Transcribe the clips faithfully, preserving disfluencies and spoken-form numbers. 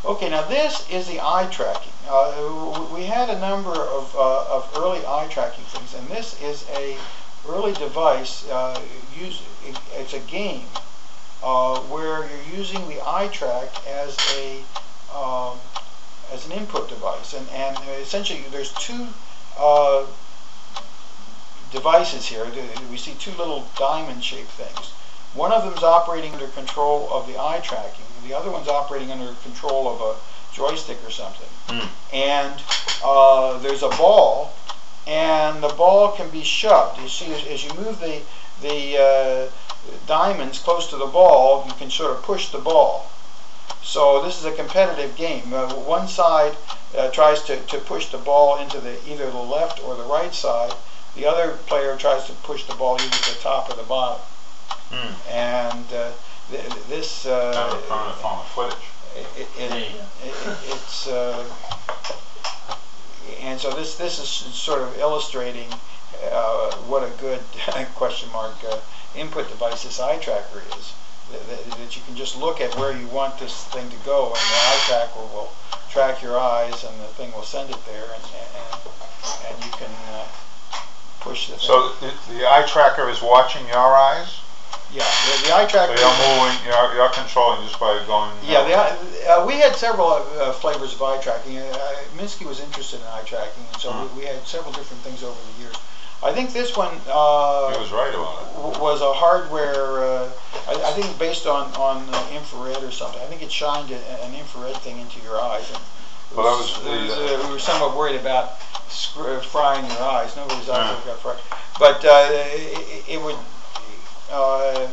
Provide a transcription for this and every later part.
Okay, now this is the eye tracking. Uh, we had a number of, uh, of early eye tracking things, and this is a early device. Uh, use, it, it's a game uh, where you're using the eye track as a um, as an input device, and and essentially there's two uh, devices here. We see two little diamond-shaped things. One of them is operating under control of the eye tracking. The other one's operating under control of a joystick or something. Mm. And uh, there's a ball, and the ball can be shoved. You see, as, as you move the the uh, diamonds close to the ball, you can sort of push the ball. So this is a competitive game. Uh, one side uh, tries to, to push the ball into the either the left or the right side. The other player tries to push the ball either to the top or the bottom. Mm. And uh, th this uh, phone footage. It, it, it, it, it's uh, and so this this is sort of illustrating uh, what a good question mark uh, input device this eye tracker is. That, that, that you can just look at where you want this thing to go, and the eye tracker will track your eyes, and the thing will send it there, and and, and you can uh, push the thing. So the, the eye tracker is watching your eyes? Yeah, the, the eye tracker. So you're moving, you're, you're controlling just by going. Yeah, the, uh, we had several uh, flavors of eye tracking. Uh, Minsky was interested in eye tracking, and so uh-huh. we, we had several different things over the years. I think this one uh, he was right about it. was a hardware. Uh, I, I think based on on uh, infrared or something. I think it shined a, an infrared thing into your eyes. And well, that was. The, was uh, we were somewhat worried about frying your eyes. Nobody's eyes ever got fried, but uh, it, it would. Uh,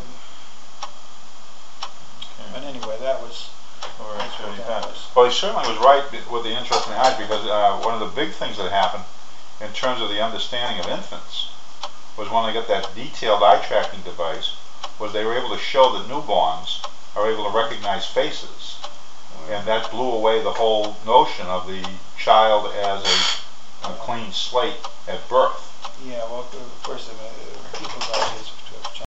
but anyway, that was. Well, he certainly was right with the interest in the eyes, because uh, one of the big things that happened in terms of the understanding of infants was when they got that detailed eye tracking device, was they were able to show that newborns are able to recognize faces, and that blew away the whole notion of the child as a, a clean slate at birth. Yeah, well, of course, uh, people's eyes.